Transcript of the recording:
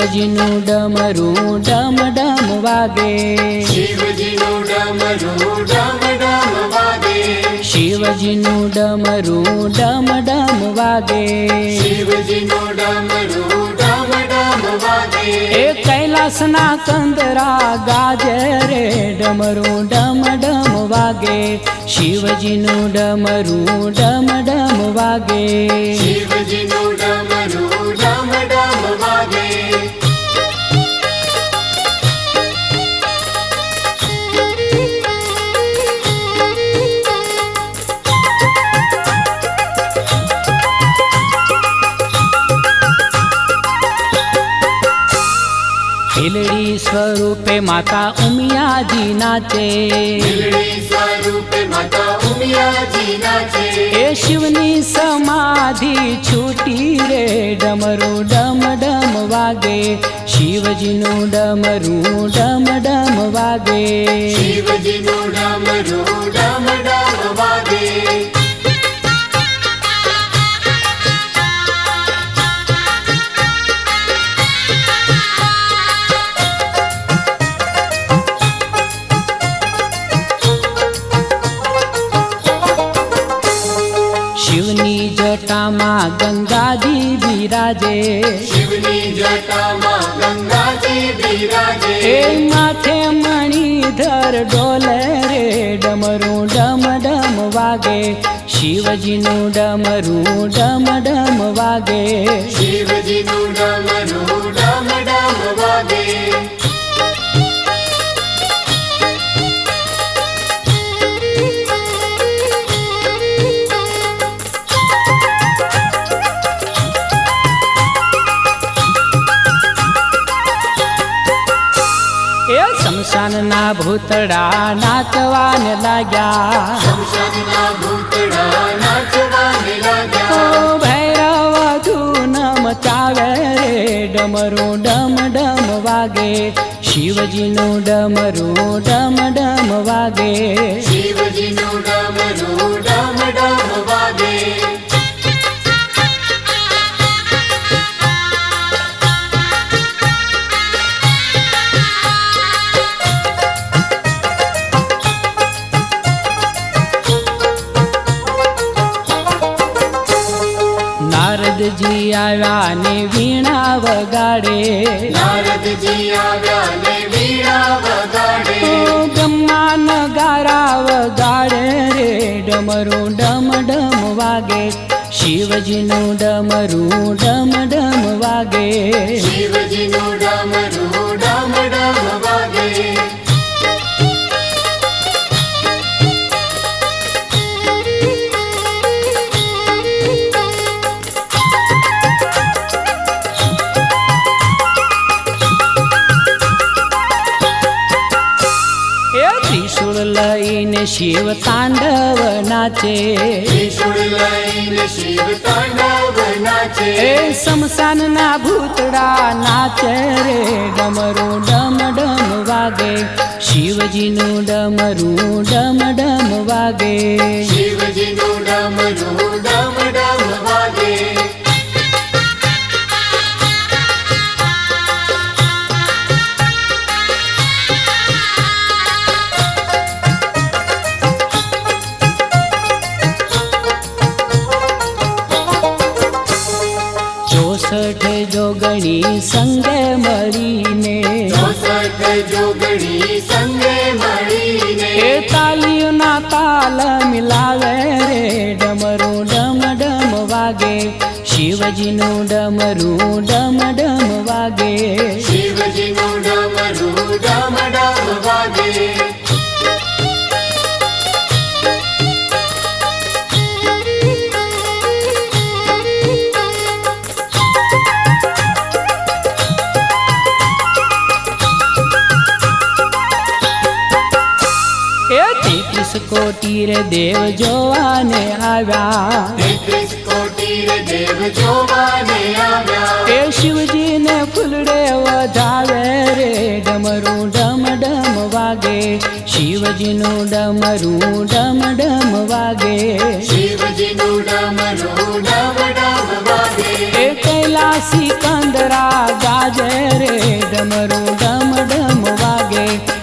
શિવજીનું ડમરું ડમ ડમ વાગે, શિવજીનું ડમરું ડમ ડમ વાગે, શિવજીનું ડમરું ડમ ડમ વાગે, શિવજીનું ડમરું ડમ ડમ વાગે, એ કૈલાસના કંદરા ગાજે રે ડમરું ડમ ડમ વાગે, શિવજીનું ડમરું ડમ ડમ વાગે, શિવજીનું ડમરું ડમ ડમ વાગે. હિલડી સ્વરૂપે માતા ઉમિયાજી નાચે, હિલડી સ્વરૂપે માતા ઉમિયાજી નાચે, એ શિવની સમાધિ છૂટી રે ડમરું ડમ ડમ વાગે, શિવજીનું ડમરું ડમ ડમ વાગે, શિવજીનું ડમરું ડમ ડમ વાગે. શિવની જટામાં ગંગાજી બિરાજે, શિવની જટામાં ગંગાજી બિરાજે, એ માથે મણિધર ડોલે રે ડમરું ડમ ડમ વાગે, શિવજીનું ડમરું ડમ ડમ વાગે, શિવજીનું ડમરું ડમ ડમ વાગે. એ શમશાનના ભૂતડા નાચવાને લાગ્યા, શમશાનના ભૂતડા નાચવાને ઓ લાગ્યા, ભૈરવ ધૂન મચાવે રે ડમરું ડમ ડમ વાગે, શિવજીનું ડમરું ડમ ડમ વાગે, શિવજીનું ડમરું ડમ ડમ વાગે. નારદજી આવ્યા ને વીણા વગાડે, નારદજી આવ્યા ને વીણા વગાડે, ઓ બ્રહ્મા નગારા વગાડે રે ડમરું ડમ ડમ વાગે, શિવજીનું ડમરું ડમ ડમ વાગે, શિવજીનું ડમરું ડમ ડમ વાગે. ત્રિશુળ લઈને શિવ તાંડવ નાચે, ત્રિશુળ લઈને શિવ તાંડવ નાચે, એ શમશાનના ભૂતડા નાચે રે ડમરું ડમ ડમ વાગે, શિવજીનું ડમરું ડમ ડમ વાગે, શિવજીનું ડમરું ડમ ડમ વાગે. જોગણી સંગે મળીને, 64 જોગણી સંગે મળીને, એ તાલીઓના તાલ મિલાવે રે ડમરું ડમ ડમ વાગે, શિવજીનું ડમરું ડમ ડમ વાગે, શિવજીનું ડમરું ડમ ડમ વાગે. કોટી રે દેવ જોવાને આવ્યા, 33 કોટી રે દેવ જોવાને આવ્યા, એ શિવજીને ફૂલડે વધાવે રે ડમરું ડમ ડમ વાગે શિવજીનું ડમરું ડમ ડમ વાગે શિવજીનું ડમરું ડમ ડમ વાગે એ કૈલાસી કંદરા ગાજે રે ડમરું ડમ ડમ વાગે